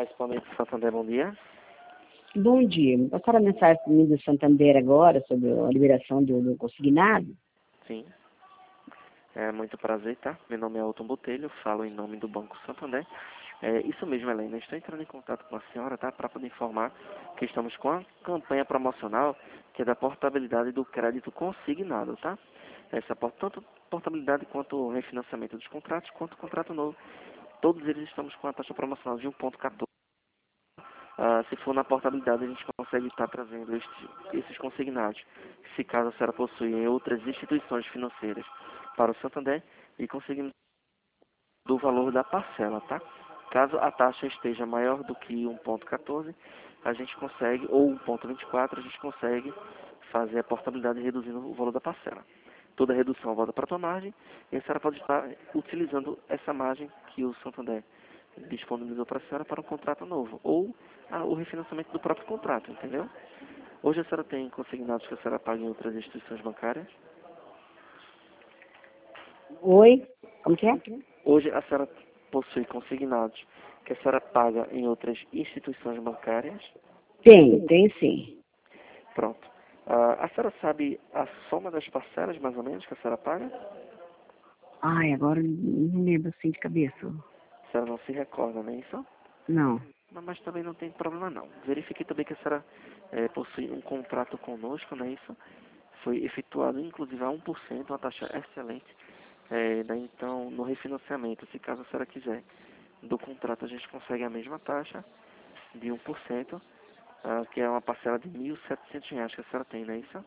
Correspondente Santander, bom dia. Bom dia. Me passaram a mensagem para mim do Santander agora sobre a liberação do consignado? Sim. É muito prazer, tá? Meu nome é Elton Botelho, falo em nome do Banco Santander. Isso mesmo, Helena. Estou entrando em contato com a senhora, tá? Para poder informar que estamos com a campanha promocional que é da portabilidade do crédito consignado, tá? Tanto portabilidade quanto o refinanciamento dos contratos, quanto o contrato novo. Todos eles estamos com a taxa promocional de 1,14. Se for na portabilidade, a gente consegue estar trazendo esses consignados, se caso a senhora possui em outras instituições financeiras, para o Santander e conseguimos do valor da parcela, tá? Caso a taxa esteja maior do que 1,14, a gente consegue, ou 1,24, a gente consegue fazer a portabilidade reduzindo o valor da parcela. Toda redução volta para a tua margem e a senhora pode estar utilizando essa margem que o Santander disponibilizou para a senhora para um contrato novo, ou o refinanciamento do próprio contrato, entendeu? Hoje a senhora tem consignados que a senhora paga em outras instituições bancárias? Oi? Como que é? Hoje a senhora possui consignados que a senhora paga em outras instituições bancárias? Tem sim. Pronto. A senhora sabe a soma das parcelas, mais ou menos, que a senhora paga? Ai, agora não lembro assim de cabeça. A senhora não se recorda, não é isso? Não. Mas também não tem problema não. Verifique também que a senhora possui um contrato conosco, não é isso? Foi efetuado inclusive a 1%, uma taxa excelente. Então, no refinanciamento, se caso a senhora quiser, do contrato a gente consegue a mesma taxa de 1%, que é uma parcela de R$ 1.700 que a senhora tem, não é isso?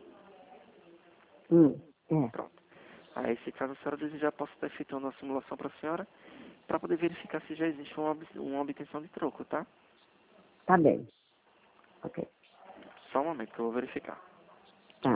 É. Pronto. Aí, se caso a senhora desejar, posso estar efetuando uma simulação para a senhora, para poder verificar se já existe uma obtenção de troco, tá? Tá bem. Ok. Só um momento que eu vou verificar. Tá.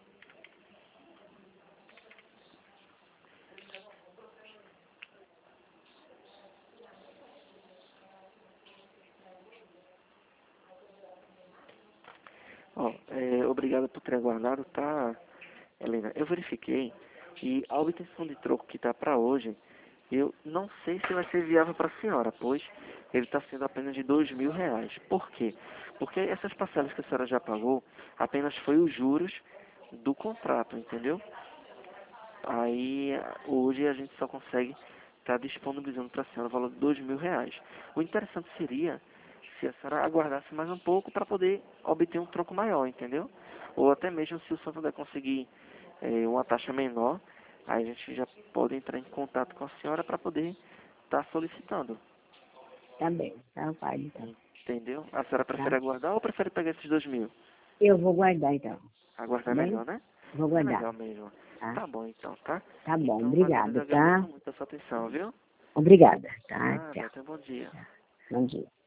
Obrigado por ter aguardado, tá, Helena? Eu verifiquei e a obtenção de troco que está para hoje, eu não sei se vai ser viável para a senhora, pois ele está sendo apenas de R$ 2.000. Por quê? Porque essas parcelas que a senhora já pagou, apenas foi os juros do contrato, entendeu? Aí, hoje a gente só consegue estar disponibilizando para a senhora o valor de R$ 2.000. O interessante seria se a senhora aguardasse mais um pouco para poder obter um troco maior, entendeu? Ou até mesmo se o Santander conseguir uma taxa menor, aí a gente já pode entrar em contato com a senhora para poder estar solicitando. Tá bem. Tá, vai então. Entendeu? A senhora prefere Tá? aguardar ou prefere pegar esses 2.000? Eu vou guardar então. Aguardar Tá é bem? melhor, né? Vou É guardar. melhor mesmo. Tá? Tá bom então, tá? Tá bom. Então, mais uma vez Obrigada, eu agradeço tá? muito a sua atenção, viu? Obrigada. Tá? Nada, Tchau. até bom dia. Bom dia.